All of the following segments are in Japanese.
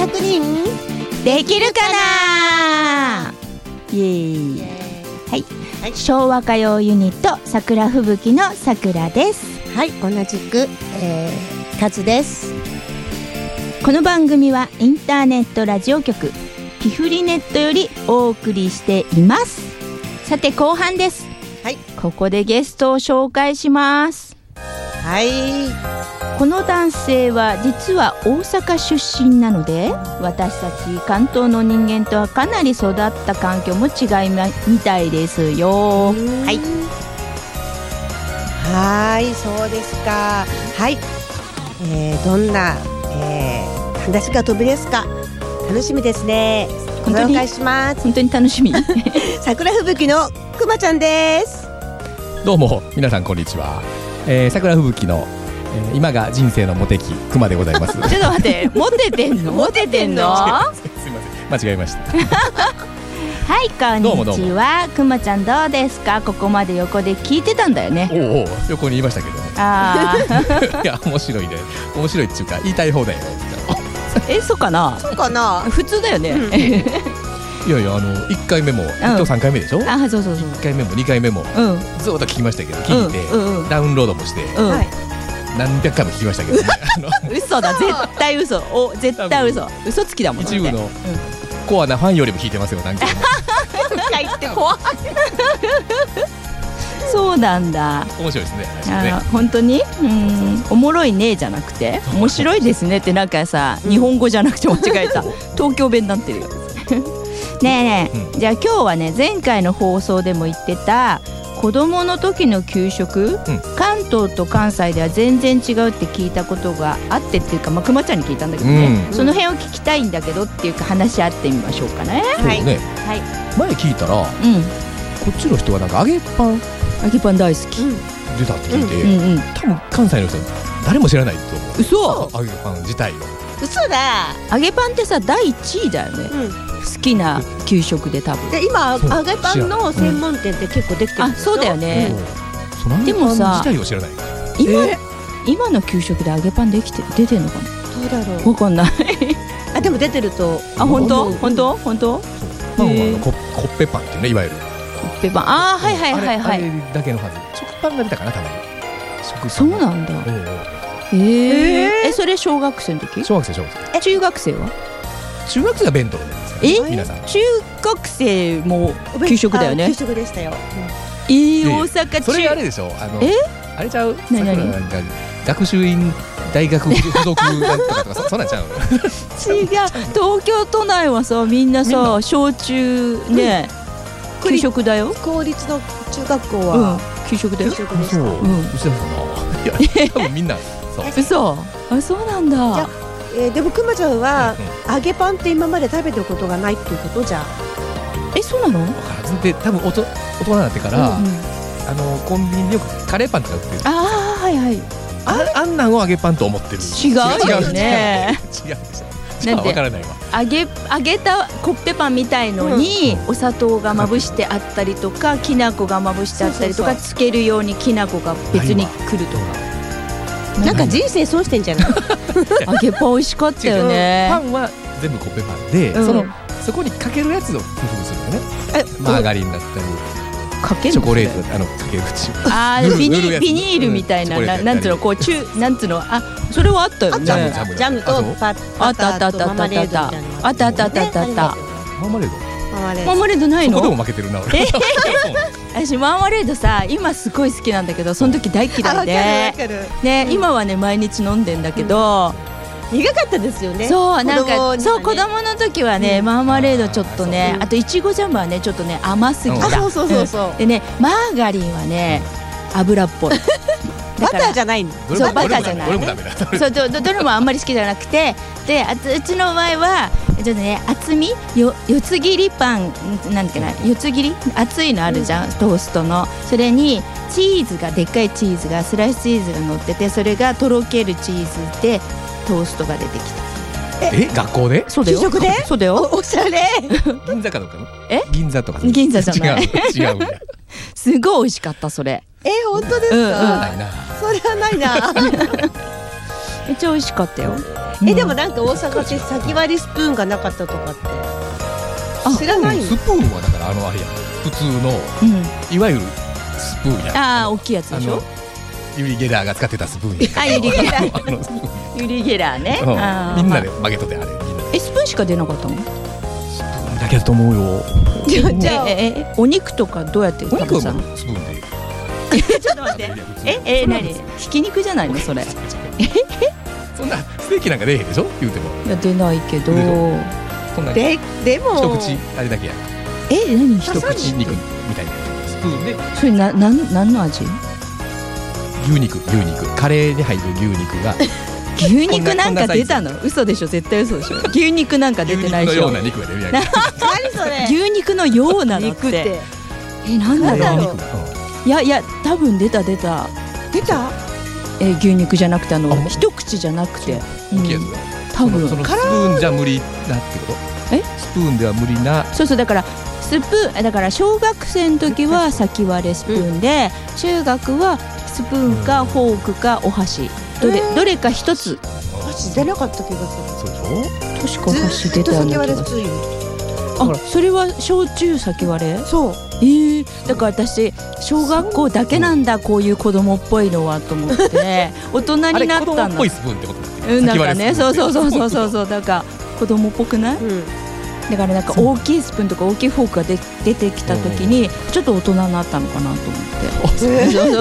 確認できるかな。イエーイ。はい、はい、昭和歌謡ユニット桜吹雪のさくらです。 はい、同じく、カズです。 この番組はインターネットラジオ局ピフリネットよりお送りしています。さて後半です。はい、ここでゲストを紹介します。 はい、 この男性は実は大阪出身なので、私たち関東の人間とはかなり育った環境も違いみたいですよ。はい、 はい、そうですか。はい、どんな、話が飛びですか。楽しみですね。ご紹介します。 本当に楽しみ。 桜吹雪のくまちゃんです。 どうも皆さんこんにちは。桜吹雪の、今が人生のモテ期くまでございます。 ちょっと待って、モテてんの？モテてんの？ すいません、間違えました。 はい、こんにちは。くまちゃんどうですか？ここまで横で聞いてたんだよね。 おうおう、横にいましたけどね。 あいや面白いね。面白いっていうか言いたい放題よ。 そうかな。 そうかな。 普通だよね。 いやいや、1回目も今日3回目でしょ。 あ、そうそうそう。 1回目も2回目もずっと聞きましたけど、聞いてダウンロードもして何百回も聞きましたけどね。 嘘だ、絶対嘘。絶対嘘。嘘つきだもんね。 一部のコアなファンよりも聞いてますよ。何回も。 入って怖い。そうなんだ。 面白いですね。 本当に、おもろいねじゃなくて面白いですねって、なんかさ、日本語じゃなくて間違えた。東京弁になってるよ。ねえねえ、じゃあ今日はね、前回の放送でも言ってた子供の時の給食、関東と関西では全然違うって聞いたことがあってっていうか、くまちゃんに聞いたんだけどね、その辺を聞きたいんだけどっていうか、話し合ってみましょうかね。 そうね、はい、前聞いたら、こっちの人はなんか揚げパン大好き、 出たって聞いて、多分関西の人誰も知らないと思う。 嘘。 揚げパン自体は嘘だ。 揚げパンってさ、第1位だよね、好きな給食で。多分で今揚げパンの専門店って結構できてるんですよ。 あ、そうだよね。 でもさ、自体を知らない。 今の給食で揚げパン出てんのかな。 どうだろう。 わかんない。 あ、でも出てると。 あ、本当。 パンはコッペパンっていうね、いわゆるコッペパン。あ、はいはいはいはい。 あれだけのはず。食パンが出たかな、たまに。 そうなんだ。それ小学生の時？ 小学生。 中学生は？ 中学生は弁当ですからね、皆さん。 中学生も給食だよね。 給食でしたよ。 大阪中。 それあれでしょ。あれちゃう。 何？ 学習院大学附属なんとかそんなんちゃう。 違う。東京都内はさ、みんなさ、小中ね、給食だよ。 公立の中学校は給食だよ。 給食でした。 そう。嘘だな。いや、多分みんなそう。 嘘。あ、そうなんだ。 でもくまちゃんは揚げパンって今まで食べたことがないっていうことじゃん。 そうなの？ で、多分大人になってからコンビニでよくカレーパンとか売ってる。 あ、はいはい。 あんなんを揚げパンと思ってる。 違うよね。 違うでしょ。わからないわ。 揚げたコッペパンみたいのにお砂糖がまぶしてあったりとか、きな粉がまぶしてあったりとか、つけるようにきな粉が別に来るとか。 なんか人生損してんじゃない？ 揚げパン美味しかったよね。 パンは全部コッペパンで、そこにかけるやつを工夫するのね。マーガリンだったり、チョコレートかける口。 ビニールみたいな、なんつうの、こうなんつうの、あ、それはあったよね。 ジャムとバターとママレードみたいな。 あった。 ママレード。 マーマレードないの？ そこでも負けてるな俺。 私マーマレードさ、今すごい好きなんだけど、その時大嫌いでね、今はね毎日飲んでんだけど、 苦かったですよね。 そう、なんかそう、子供の時はね、マーマレードちょっとね、あといちごジャムはねちょっとね甘すぎた。 そうでね、マーガリンはね油っぽい。 バターじゃないの。 そう、バターじゃない。 どれもダメだ。 そう、どれもあんまり好きじゃなくて、で、うちの場合はちょっとね、厚み四つ切りパンなんだっけな、四つ切り厚いのあるじゃん、トーストの。それにチーズが、でっかいチーズが、スライスチーズが乗ってて、それがとろけるチーズでトーストが出てきた。 学校で？ そうだよ。 給食で？ そうだよ。 おしゃれ。 銀座かどうかの？銀座とか。 銀座じゃない。 違う。 すごい美味しかった、それ。 本当ですか？ ないな。 それはないな。 めっちゃ美味しかったよ。 でもなんか大阪って先割りスプーンがなかったとかって知らないの？ スプーンはだからあれや普通のいわゆるスプーンや。 大きいやつでしょ。 ユリ・ゲラーが使ってたスプーンや。 ユリ・ゲラーユリ・ゲラーね。 みんなで曲げとってあれ。 スプーンしか出なかったの？ スプーンだけだと思うよ。 じゃあお肉とかどうやって食べたの？ スプーンで。 ちょっと待って。何？ひき肉じゃないのそれ？ そんなステーキなんか出えへんでしょ言うても。 いや出ないけど。 でも一口あれだけや。 何一口肉みたいなスプーンで。 それ何の味？ 牛肉カレーに入る牛肉が。 牛肉なんか出たの？嘘でしょ、絶対嘘でしょ。牛肉なんか出てないでしょ。 牛肉のような肉が出るやん。 何それ？ 牛肉のようなのって。なんだろう。いや多分出た。牛肉じゃなくて一口じゃなくて。 大きいやつ。多分。そのスプーンじゃ無理なってこと？スプーンでは無理な。 そうだからだから小学生の時は先割れスプーンで、中学はスプーンかフォークかお箸。どれか一つ。 箸出なかった気がする。 そうでしょ？ 確か箸出たような気がする。それは小中先割れ？ そう。 だから私小学校だけなんだこういう子供っぽいのはと思って大人になったんだ。 子供っぽいスプーンってこと？ なんかね、そうだから子供っぽくない？だからなんか大きいスプーンとか大きいフォークが出てきた時にちょっと大人になったのかなと思って。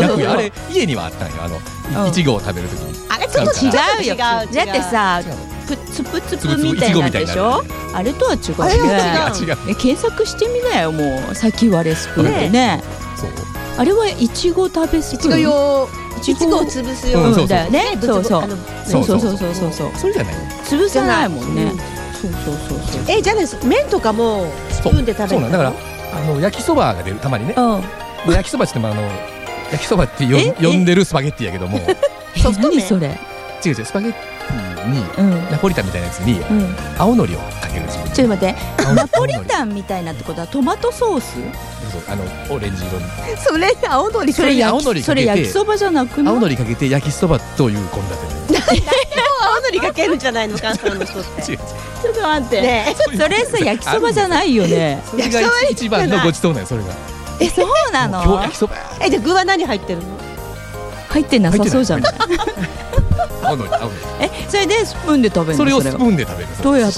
逆にあれ家にはあったんよ。いちごを食べる時に。 あれちょっと違うよ。だってさつぷつぷみたいなんでしょ。あれとは違うね。検索してみなよもう先割れスプーンでね。あれはいちご食べスプーン。 いちごを潰すようだよね。そう。それじゃない。 潰さないもんね。そう。 じゃあね、麺とかもスプーンで食べる。 そうなんだから焼きそばが出るたまにね。焼きそばって言っても焼きそばって呼んでるスパゲッティやけども。 何それ？ 違うスパゲッティにナポリタンみたいなやつに青のりをかけるんですよ。 ちょっと待って、ナポリタンみたいなってことはトマトソース？ オレンジ色に。 それ青のり。 それ焼きそばじゃなくない？ 青のりかけて焼きそばという献立。 青のりかけるんじゃないの関西の人って。 ちょっと待って。それさ焼きそばじゃないよね。 それが一番のごちそうなんよそれが。 そうなの？ 今日焼きそば。 じゃあ具は何入ってるの？ 入ってなさそうじゃない？ 青のり。 それでスプーンで食べるの？ それをスプーンで食べる。 どうやって？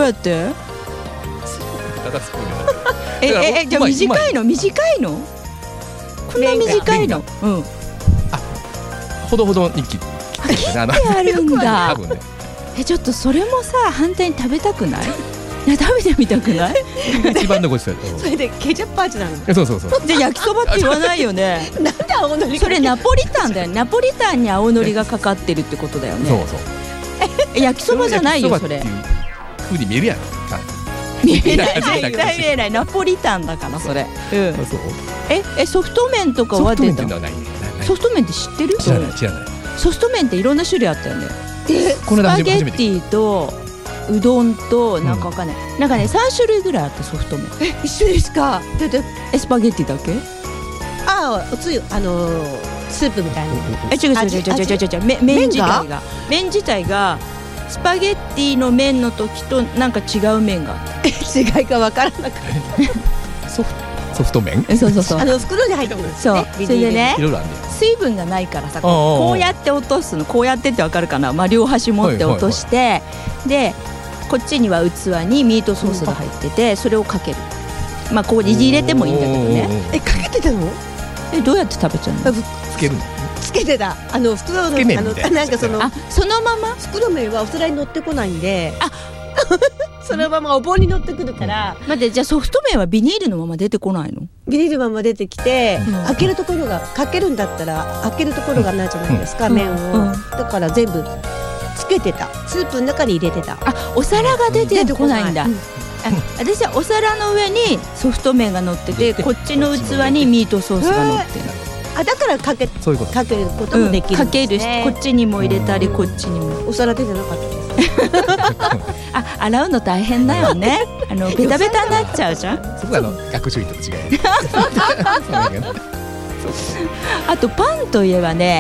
ただスプーンで食べる。 じゃあ短いの？こんな短いの？ ほどほどに切ってあるんだ。 多分ね。 ちょっとそれもさ反対に食べたくない？食べてみたくない？ 一番のごちそう。 それでケチャップ味なの？ そう。 じゃあ焼きそばって言わないよね。 なんで青のり？ それナポリタンだよ。ナポリタンに青のりがかかってるってことだよね。 そう。 焼きそばじゃないよそれ。 風に見えるやん。 見えない。ナポリタンだからそれ。ソフト麺とかは出た？ソフト麺って知ってる？ 知らない。 ソフト麺っていろんな種類あったよね。スパゲッティとうどんとなんかわかんない。なんかね3種類ぐらいあってソフト麺。 一緒ですか？ スパゲッティだけ？ おつゆスープみたいな。 違う。麺自体がスパゲッティの麺の時となんか違う麺が。 違いがわからなくて。 ソフト麺？ そう。 袋に入ってるんですね。 それでね。 いろいろあるね。 水分がないからさこうやって落とすの。こうやってってわかるかな。両端持って落としてでこっちには器にミートソースが入っててそれをかける。ここに入れてもいいんだけどね。 かけてたの？ どうやって食べちゃうの？ つけるの？ つけてた。袋のなんかそのまま袋麺はお皿に乗ってこないんでそのままお盆に乗ってくるから。 待ってじゃあソフト麺はビニールのまま出てこないの？ ビニールまま出てきて開けるところがかけるんだったら開けるところがないじゃないですか麺を。だから全部つけてた。スープの中に入れてた。 お皿が出てこないんだ。私はお皿の上にソフト麺が乗っててこっちの器にミートソースが乗ってる。 だからかけることもできる。 かけるしこっちにも入れたりこっちにも。 お皿出てなかったです。 洗うの大変だよね。ベタベタになっちゃうじゃん。 そこは学習院と違い。 あとパンといえばね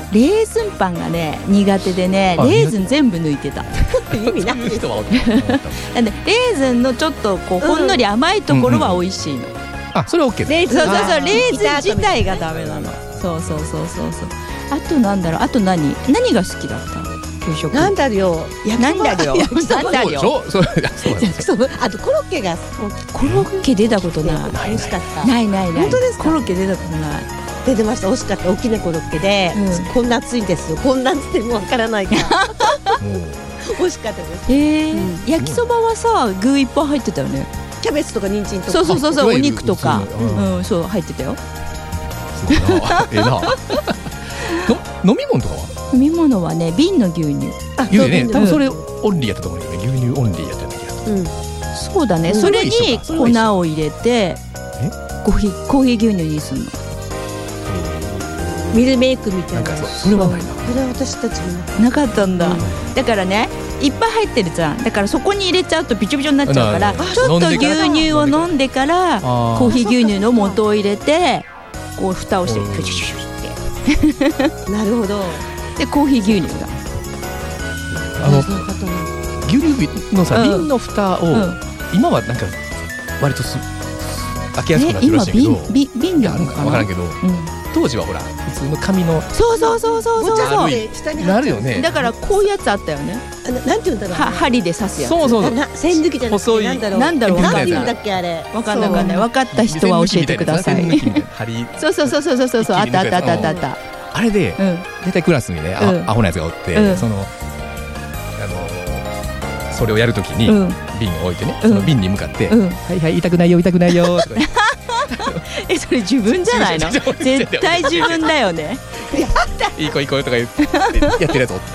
レーズンパンがね苦手でね、レーズン全部抜いてた。 意味ないです。 なんでレーズンのちょっとこうほんのり甘いところは美味しいの。 あ、それは OK レーズンそうそうそう、レーズン自体がダメなの。そうそうそうそうそう。あとなんだろう、あと何が好きだった？給食。 なんだろう。 なんだろう。なんだろう。 そうあとコロッケがコロッケ出たことない。 美味しかった。 ない。 本当ですか？ コロッケ出たことない。 出てました。美味しかった。大きなコロッケで、こんな熱いんですよ。こんなってもわからないから。美味しかったです。 焼きそばはさ、具いっぱい入ってたよね。 キャベツとか人参とか。 そう、お肉とか、そう入ってたよ。 ええな。飲み物とかは？ 飲み物はね、瓶の牛乳。 牛乳ね、多分それオンリーやったと思うんだけど、牛乳オンリーやった気がする。 そうだね。それに粉を入れて、コーヒー牛乳にするの。 ミルメイクみたいな。 それはないな。 それは私たちもなかったんだ。だからね、いっぱい入ってるじゃん。だからそこに入れちゃうとビチョビチョになっちゃうから、ちょっと牛乳を飲んでからコーヒー牛乳の素を入れて、こう蓋をしてプチュシュシュって。 なるほど。でコーヒー牛乳が。 牛乳のさ、瓶の蓋を今はなんか割と開けやすくなってるらしいけど、 瓶であるのかな。 分からんけど、当時はほら普通の紙のそうなるよね。 だからこういうやつあったよね。 なんていうんだろう。 針で刺すやつ。 そう線抜きじゃなくてなんだろう。なんていうんだっけあれ。 わかんない。分かった人は教えてください。そう。あった。 あれで大体クラスにねアホなやつがおって、それをやるときに瓶を置いてね、その瓶に向かってはい痛くないよとか言って。 それ自分じゃないの？絶対自分だよね。 いい子とか言ってやってるやつおって。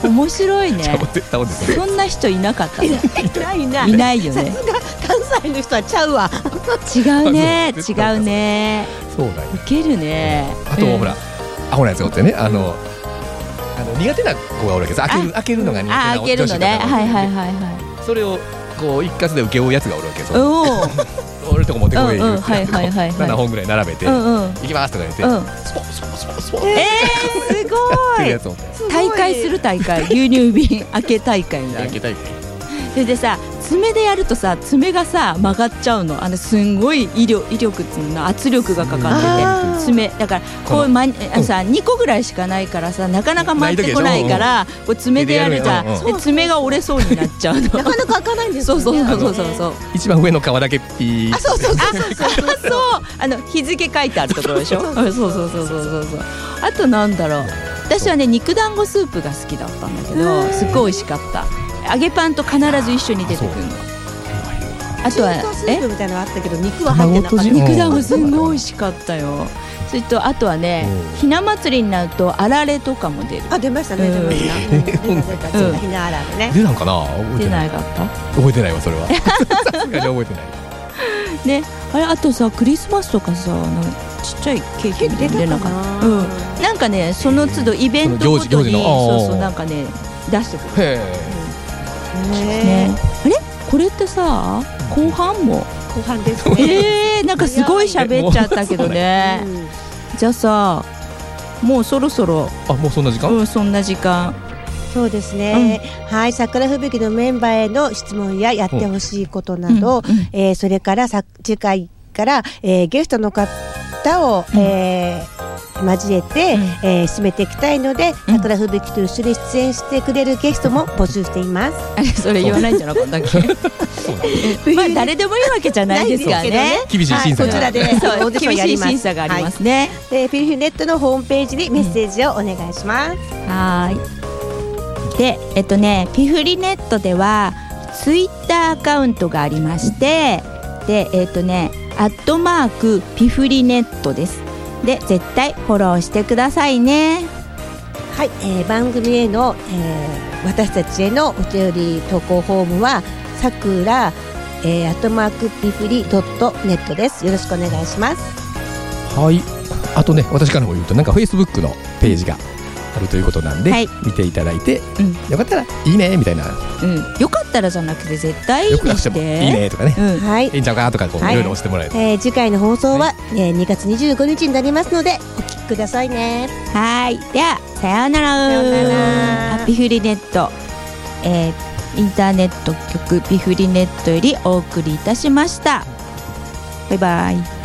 面白いね。そんな人いなかったね。いないよね。 さすが関西の人はちゃうわ。 違うね。 そうだよ。 ウケるね。 あとほらアホなやつがおってね、苦手な子がおるわけです。開けるのが苦手な女子がはい。それをこう一括で請け負うやつがおるわけです。俺とこ持ってこい言うて7本ぐらい並べて行きますとか言ってスポすごい。大会する大会、牛乳瓶開け大会みたいな。でさ、爪でやるとさ、爪がさ曲がっちゃうの。すんごい威力っていうの、圧力がかかってて、爪だからこうさ2個ぐらいしかないからさ、なかなか回ってこないからこう爪でやるじゃん。で爪が折れそうになっちゃうの。なかなか開かないんですよね。そう。 一番上の皮だけピー。 そう。 日付書いてあるところでしょ。そう。あとなんだろう。私はね、肉団子スープが好きだったんだけど、すっごい美味しかった。揚げパンと必ず一緒に出てくるの。あとは中華スープみたいなのあったけど肉は入ってなかった。 肉団子すごい美味しかったよ。それとあとはね、ひな祭りになるとあられとかも出る。 出ましたね。ひなあられね。 出なんかな。 出なかった。 覚えてないわそれは。さすがに覚えてない。 ね、あとさ、クリスマスとかさ、ちっちゃいケーキみたいに出なかった。なんかね、その都度イベントごとにそうなんかね出してくる。あれこれってさ、後半ですね。なんかすごい喋っちゃったけどね。じゃあさ、もうそろそろ。 もうそんな時間？ そんな時間。 そうですね。はい、桜吹雪のメンバーへの質問ややってほしいことなど、それから次回からゲストの方を交えて進めていきたいので、桜吹雪と一緒に出演してくれるゲストも募集しています。 それ言わないんじゃなかったっけ？まあ誰でもいいわけじゃないですからね。 厳しい審査こちらで厳しい審査がありますね。 フィルフィネットのホームページにメッセージをお願いします。 はい。で、ピフリネットではツイッターアカウントがありまして、で@ピフリネットです。で、絶対フォローしてくださいね。 はい、番組への、私たちへのお便り投稿フォームはさくらピフリ.netです。よろしくお願いします。 はい。あとね、私からも言うと、なんか Facebook のページがあるということなんで、見ていただいて、よかったらいいねみたいな、 よかったらじゃなくて絶対いいねして、 いいねとかね、いいんちゃうかとか、いろいろ押してもらえる。 次回の放送は2月25日になりますので、お聞きくださいね。 はい、ではさようなら。 さようなら。 ピフリネット、インターネット局ピフリネットよりお送りいたしました。バイバイ。